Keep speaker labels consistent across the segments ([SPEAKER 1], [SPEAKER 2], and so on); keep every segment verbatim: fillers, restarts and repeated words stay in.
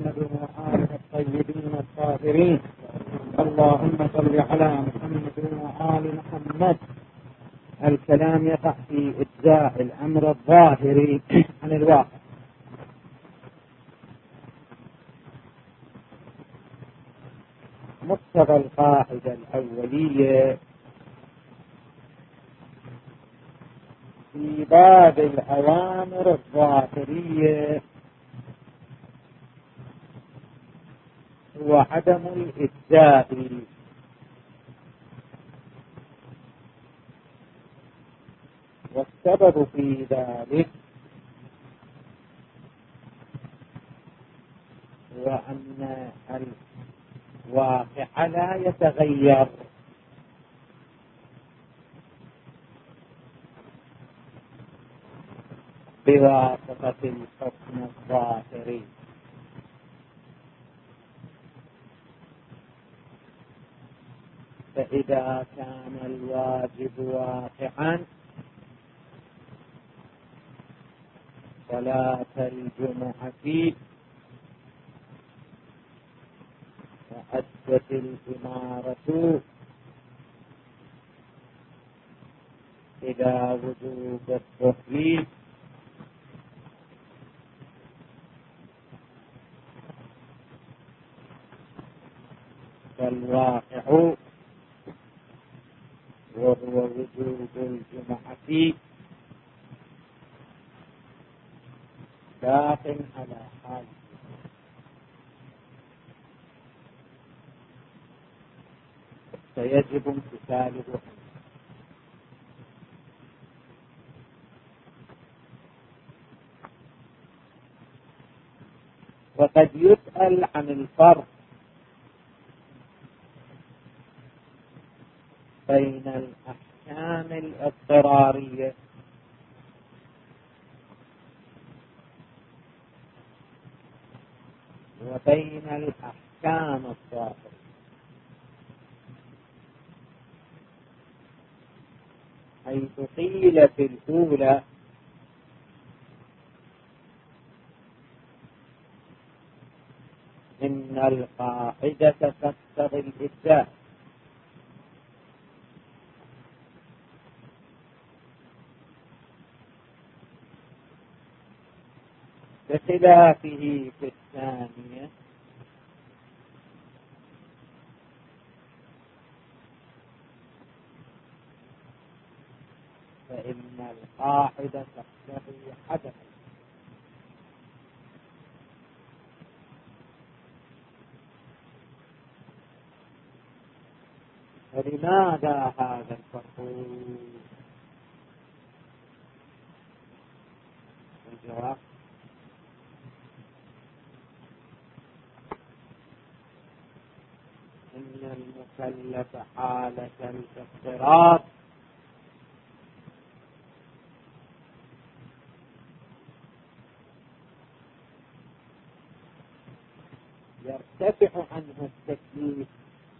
[SPEAKER 1] محمد وآله الطيبين الطاهرين. اللهم صل على محمد وآل محمد. الكلام يقع في إجزاء الأمر الظاهري عن الواقع. مقتضى القاعدة الأولية في باب الأوامر الظاهرية هو عدم الإجزاء، والسبب في ذلك هو أن الواقع لا يتغير بواسطة الحكم الظاهري. فإذا كان الواجب واقعا صلاة الجمعة وأدت الإمارة إلى وجوب الظهر، فالواقع وهو وجوب الجمعة باق على حال، فيجب امتثاله. وقد يسأل عن الفرق بين الأحكام الاضطرارية وبين الأحكام الظاهرية. حيث قيل في الأولى إن القاعدة تقتضي الإجزاء، بخلافه في الثانية فإن القاعدة تقتضي عدم. فلماذا هذا الفرق؟ الجواب: إن المكلف حالة الاضطرار يرتفع عنه التكليف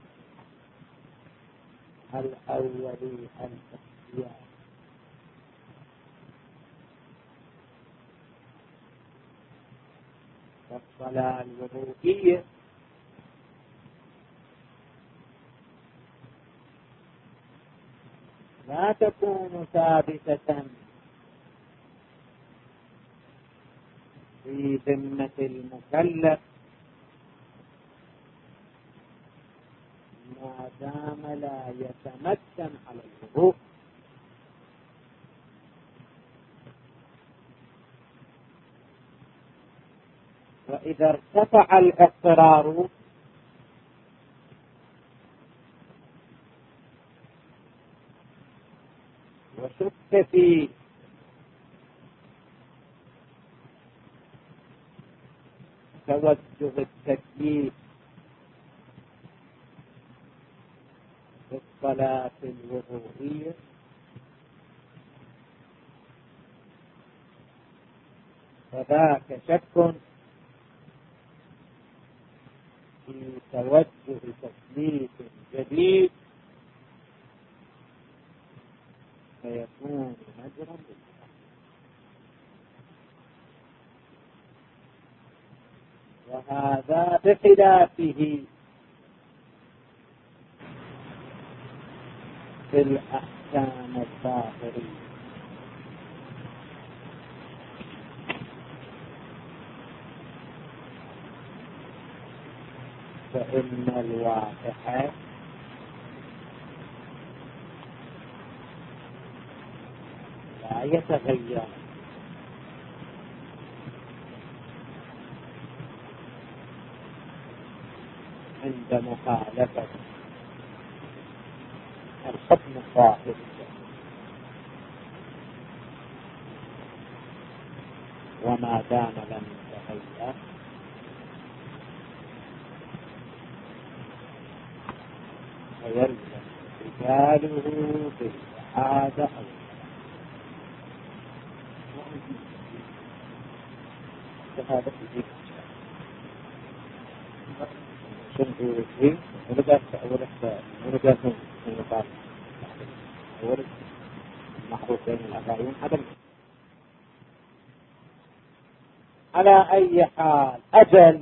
[SPEAKER 1] الأولي الاختيار، والصلاة الوضوئية لا تكون ثابتة في ذمة المكلف ما دام لا يتمكن على الوضوء. وإذا ارتفع الاضطرار وشك في توجه التكليف في الصلاة الوضوئية فذاك شك في توجه تكليف جديد فيكون مجرا وهذا بخلافه في الأحكام الظاهرية. فإن الواقع لا يتغير عند مخالفة الحكم الظاهري، وما دام لم يتغير فيلزم رجاله بالإعادة أو هذا في شنو في ورجع أول ورجع من النقاط أول معروف بين الأقاويل هذا. على أي حال أجل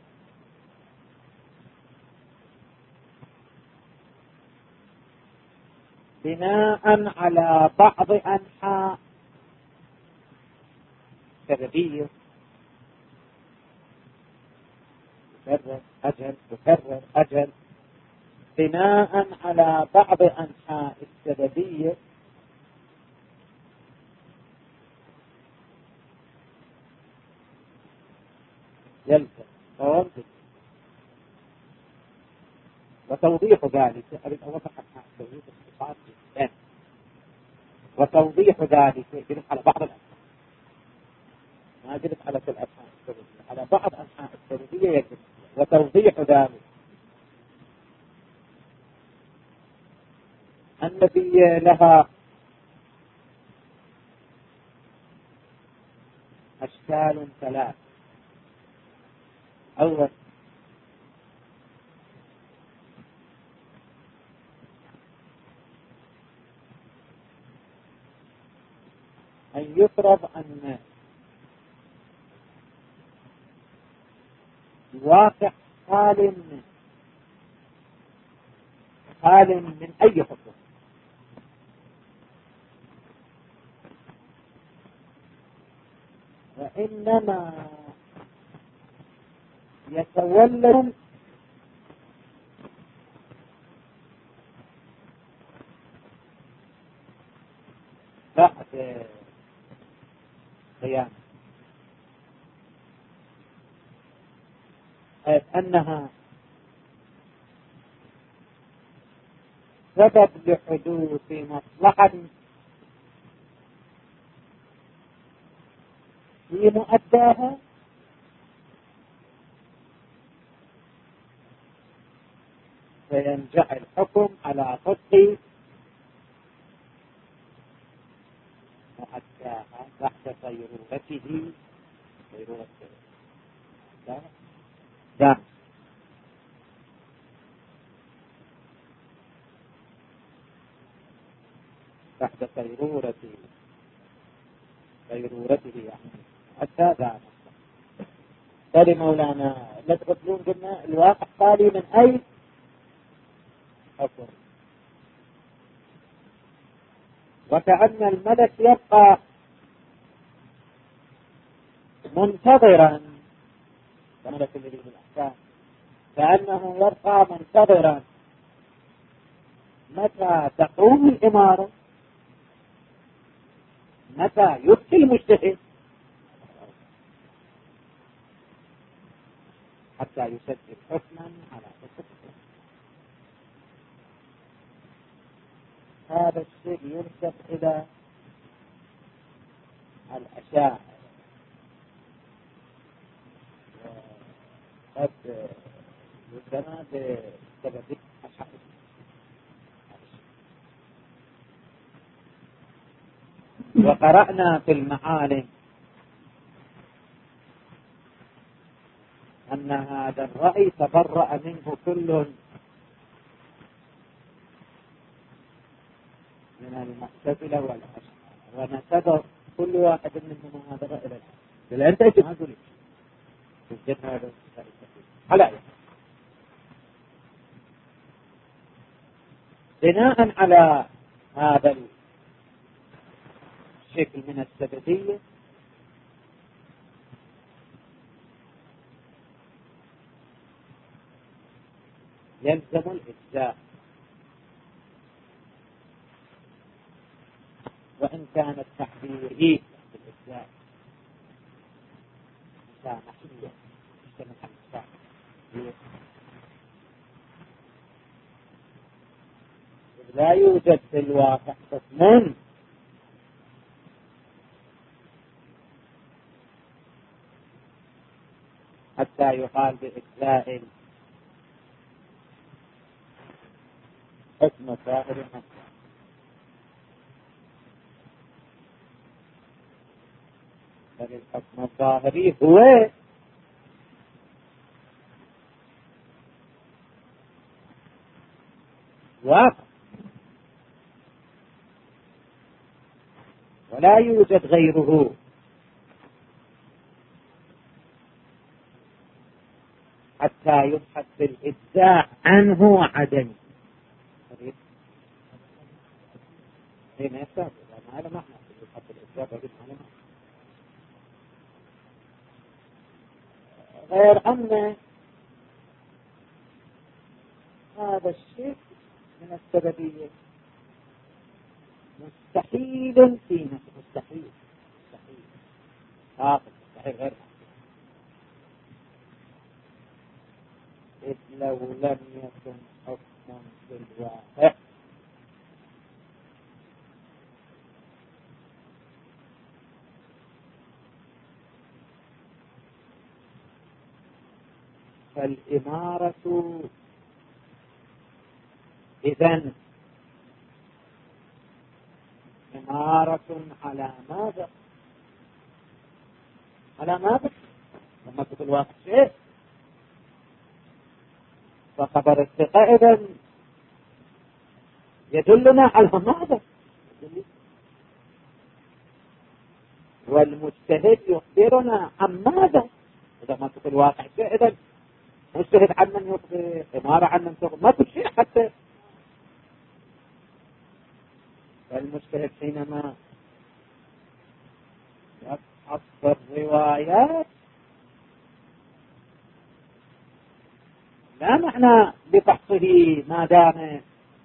[SPEAKER 1] بناء على بعض أنحاء سببية تكرر أجل تكرر أجل بناء على بعض أنحاء السببية يلزم فرض. وتوضيح ذلك أريد أوضح أنحاء السببية باختصار جدا. وتوضيح ذلك يجب على بعض الأنحاء، ما يجب على كل أنحاء السببية، على بعض أنحاء السببية يجب. وتوضيح ذلك النبي لها أشكال ثلاث. أول أن يفرض أن الواقع خال من خال من أي حكم، وإنما يتولد بعد قيامه، حيث أنها سبب لحدوث مصلحة في مؤداها فينجح الحكم على صدق مؤداها بعد صيرورته صيرورته ده بعد صيرورته صيرورته يعني مؤدى ذا. قال مولانا لا تقتلون قلنا الواقع خالي من أي حكم، وكأن الملك يبقى منتظرا كملك الذي بالأحكام، كأنه يبقى منتظرا متى تقوم الإمارة، متى يبقي المجتهد حتى يسجل حكما على حكم. هذا الشيء ينسب إلى الأشاعرة، قد يسمى بسبب الأشاعرة. وقرأنا في المعالم أن هذا الرأي تبرأ منه كل من المعتزلة والأشاعرة، ونسب كل واحد منهم هذا الرأي إلى الآن. أنت إيش ما تقولي؟ هذا على بناء على هذا الشكل من السببية يلزم الإجزاء، وإن كان التحذير هي بالإجزاء مسامحية مجتمع المسامح، لا يوجد في الواقع حكم حتى يقال بإجزاء حكم سائر الناس. الحكم الظاهري هو واقع ولا يوجد غيره، حتى يبحث بالإجزاء عنه وعدمه. هنا يستاذ هذا معنى يبحث بالإجزاء وعدمه غير أن هذا الشيء من السببية مستحيل في نفسه، مستحيل مستحيل آخر مستحيل غير إذ لو لم يكن حكم في الواقع فالإمارة إذن إمارة على ماذا؟ على ماذا؟ لما في الواقع شيء، فخبر الثقة إذن يدلنا على ماذا؟ والمجتهد يخبرنا عن ماذا؟ إذا ما في الواقع شيء إذن مجتهد عن من يخبر، إمارة عن من تخبر، ما في شيء حتى. والمجتهد حينما يبحث في الروايات لا معنى ببحثه ما دام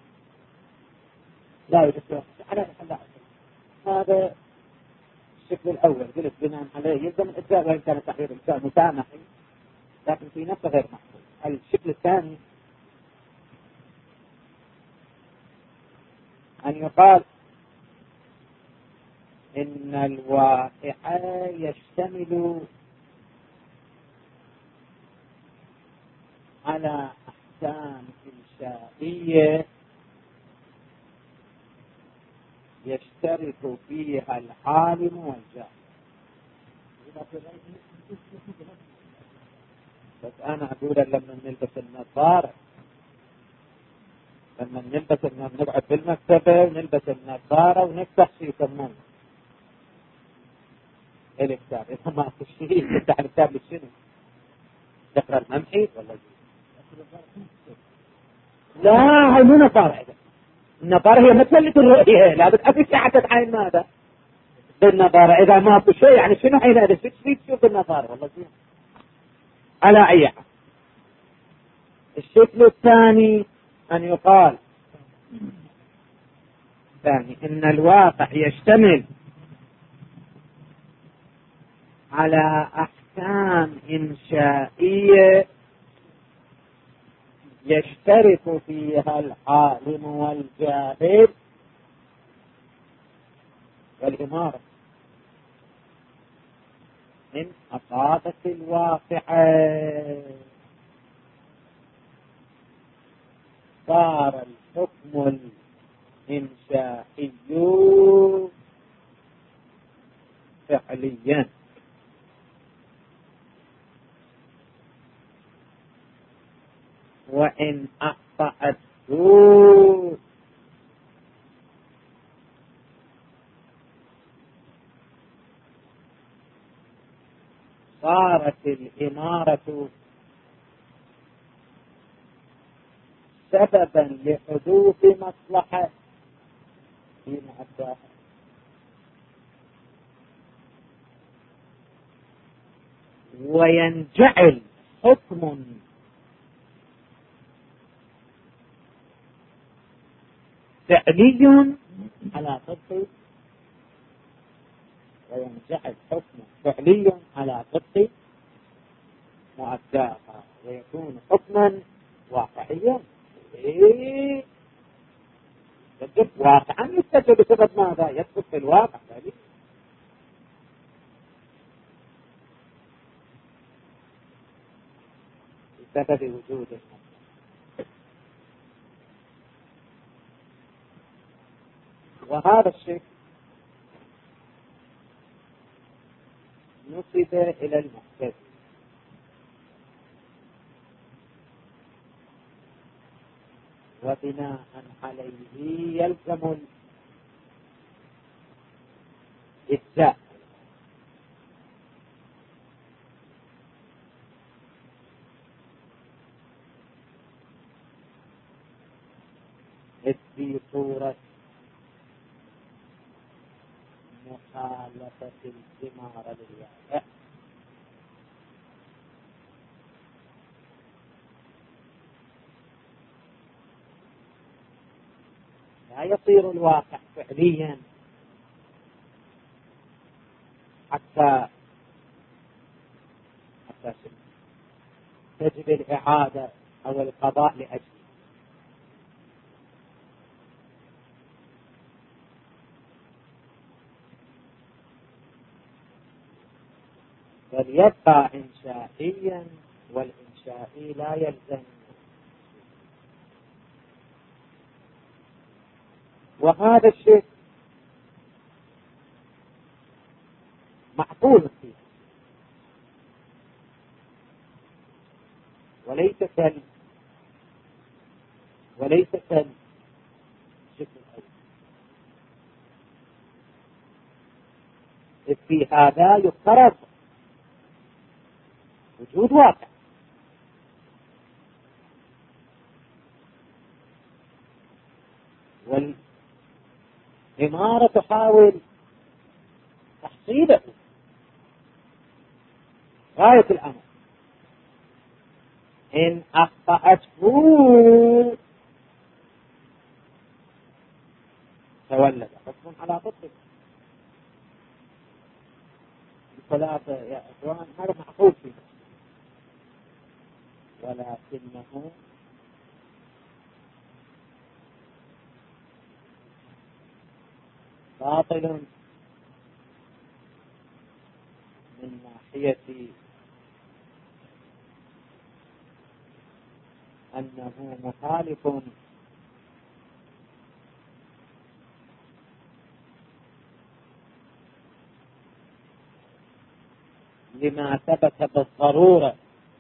[SPEAKER 1] لا يجب على هذا الشكل الأول قلت بناء عليه يلزم الإجزاء، وإن كان تحرير الإجزاء مسامحي لكن في نفسه غير محفوظ. الشكل الثاني أن يقال إن الواقع يشتمل على أحكام إنشائية يشترك فيها العالم والجاهل. بس أنا أقول لما نلبس النظارة، لما نلبس نقعد بالمكتبة ونلبس النظارة ونفتح شيء يسمونه الكتاب، إذا ما في شيء تفتح الكتاب للشنو؟ تقرأ الممحي ولا لا؟ هاي مو نظارة. النظارة هي مثل الرؤية، لا بتأفي شيء حتى تعين ماذا بالنظارة. إذا ما في شيء يعني شنو حين هذا شيء تشوف بالنظارة والله زين. على أي حال الشكل الثاني أن يقال ثاني إن الواقع يشتمل على أحكام إنشائية يشترك فيها العالم والجاهل والإمارة من أصابة الواقع صار الحكم الإنشائي فعليا، وإن أخطأت صارت الإمارة سببا لحدوث مصلحة في معداها، وينجعل حكم فعلي على طبق وينجعل حكم فعلي على طبق معداها ويكون حكما واقعيا. إيه يجب واقعا يستجد بسبب ماذا؟ يثبت في الواقع ذلك بسبب وجود المصدر. وهذا الشيء نسب إلى المعتزلة، وبناء عليه يلزم الإثبات في صورة مخالفة الثمار للواقع لا يصير الواقع فعليا حتى حتى تجب الإعادة أو القضاء لأجله، بل يبقى إنشائيا، والإنشائي لا يلزم. وهذا الشيء معقول فيه وليس كالشكل وليس كالشكل الأول. في هذا يفترض وجود واقع، والإمارة تحاول تحصيله غاية الأمر. إن أخطأته تولد حكم على ضده. الثلاثة يا إخوان هذا معقول فيه، ولكنه باطل من ناحية أنه مخالف لما ثبت بالضرورة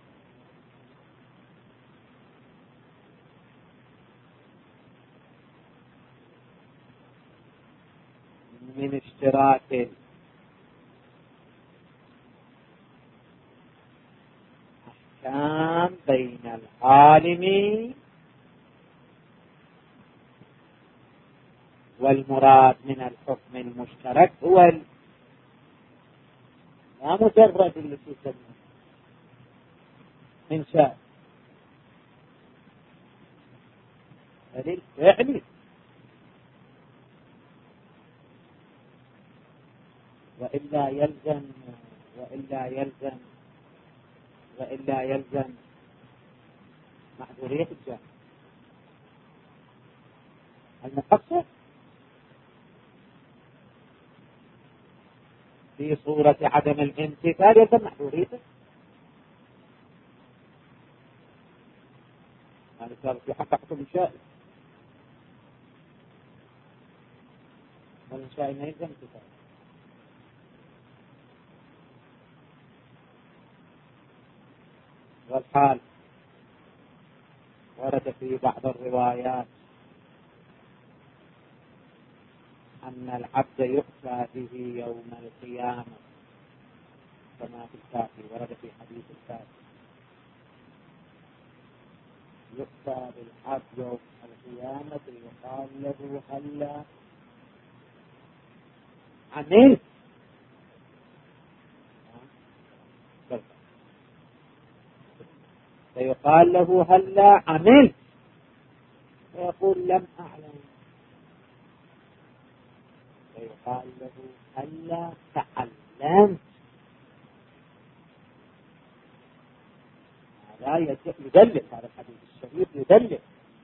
[SPEAKER 1] من اشتراك الأحكام بين العالم والمراد من الحكم المشترك هو لا مجرد اللي تسمى إنشاء دليل فعلي، وإلا يلزم وإلا يلزم وإلا يلزم محظورية الجهل المقصر في صورة عدم الامتثال يلزم محظوريته. هذا صار في حق حكم الشائع، والإنشاء ما يلزم امتثال. والحال ورد في بعض الروايات أن العبد يؤتى به يوم القيامة كما في الكافي، ورد في حديث الكافي يؤتى بالعبد يوم القيامة يقال له هلا عملت، فيقال له هلا عملت، فيقول لم أعلم، فيقال له هلا تعلمت. هذا يدلل، هذا الحديث الشريف يدلل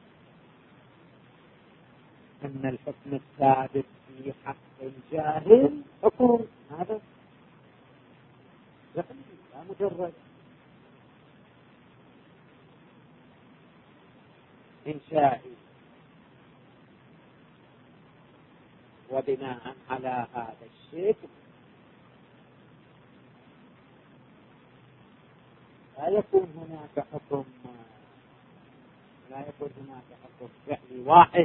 [SPEAKER 1] أن الحكم الثابت في حق الجاهل حكم هذا لا مجرد إنشائي. وبناء على هذا الشيء لا يكون هناك حكم لا يكون هناك حكم فعلي واحد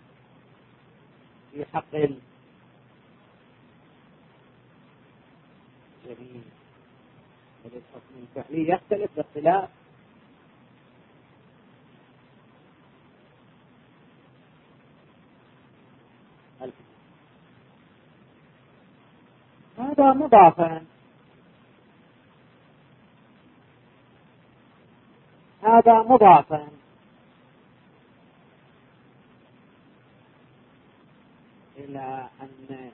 [SPEAKER 1] في حق الجميع، بل الحكم الفعلي يختلف باختلاف هذا مضافا هذا مضافا إلى أن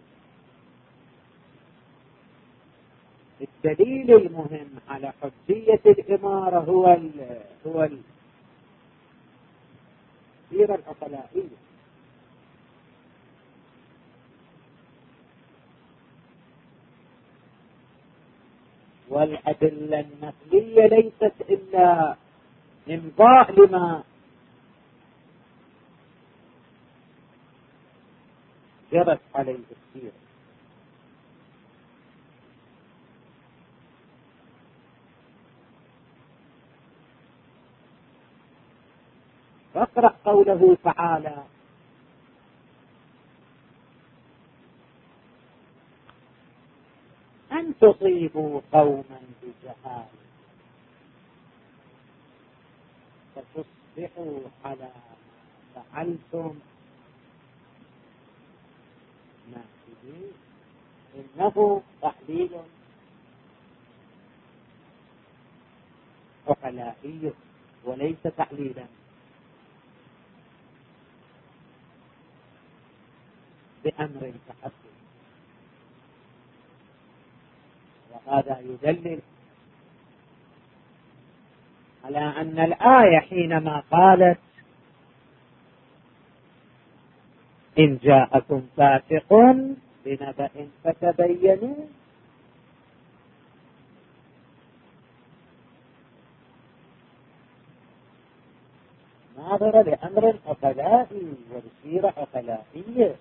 [SPEAKER 1] الدليل المهم على حجية الإمارة هو ال هو السيرة العقلائية، والأدلة النقلية ليست إلا إمضاء لما جرت عليه السيرة. فاقرأ قوله تعالى أن تصيبوا قوما بجهالة فتصبحوا على ما فعلتم نادمين. إنه تحليل عقلائي وليس تحليلا بأمر تحدث. وهذا يدلل على أن الآية حينما قالت إن جاءكم فاسق بنبأ فتبينوا ناظرة لأمر عقلائي وبصيرة عقلائية.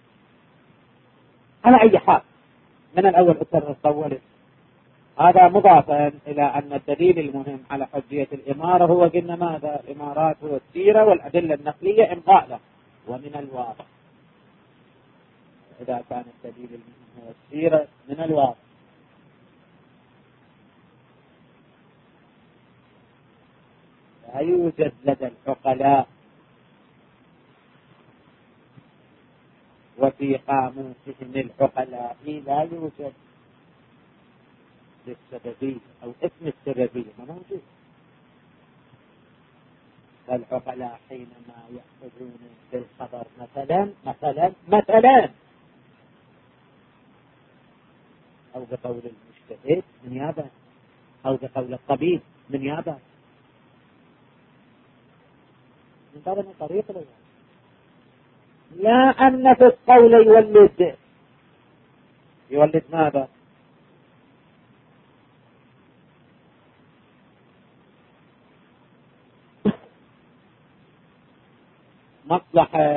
[SPEAKER 1] على أي حال من الأول أكرر طولت، هذا مضافا إلى أن الدليل المهم على حجية الإمارة هو قلنا ماذا؟ الإمارات هو السيرة والأدلة النقلية إمضاء له. ومن الواضح إذا كان الدليل المهم هو السيرة من الواضح لا يوجد لدى العقلاء وفي قاموسهم العقلاء لا يوجد للسببية أو اسم السببية ما موجود. فالعقلاء حينما يأخذون بالخبر مثلا مثلا مثلا أو بقول المجتهد من يابا أو بقول الطبيب من يابا من هذا من طريق الوضع. لا أن في القول يولد يولد ماذا؟ مصلحة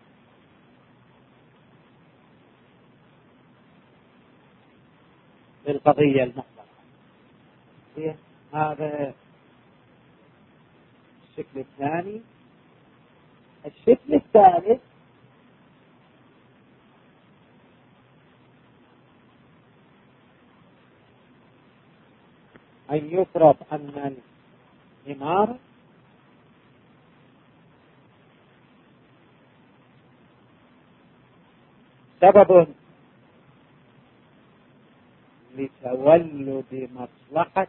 [SPEAKER 1] للقضية المصلحة. هذا الشكل الثاني. الشكل الثالث أن يفرض أن الإمارة سبب لتولد مصلحة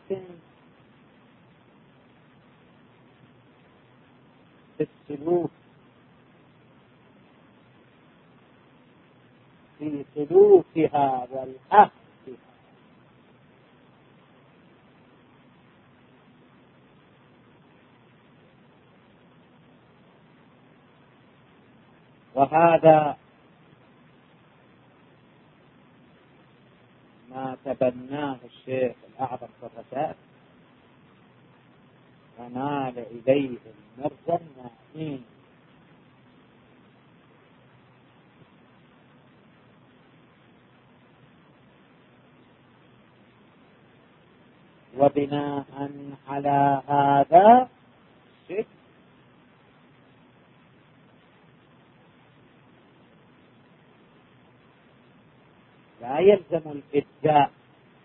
[SPEAKER 1] في السلوك في سلوكها والأخذ بها. وهذا ما تبناه الشيخ الأعظم في الرسائل ومال إليه المرضى النائمين. وبناء على هذا الشيء لا يلزم الإبداء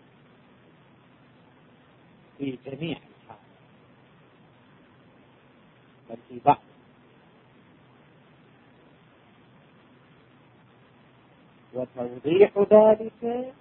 [SPEAKER 1] في جميع الحالات بل في بعض، وتوضيح ذلك